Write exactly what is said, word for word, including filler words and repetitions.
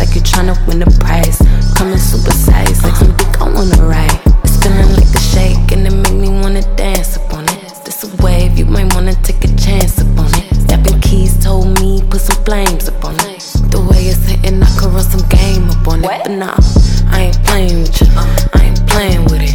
like you tryna win a prize. Coming super size, like some dick I wanna ride. It's feeling like a shake and it make me wanna dance upon it. This a wave, you might wanna take a chance upon it. Yapping Keys told me put some flames upon it. The way it's hitting, I could run some game up on it. But nah, I ain't playing with you, I ain't playing with it.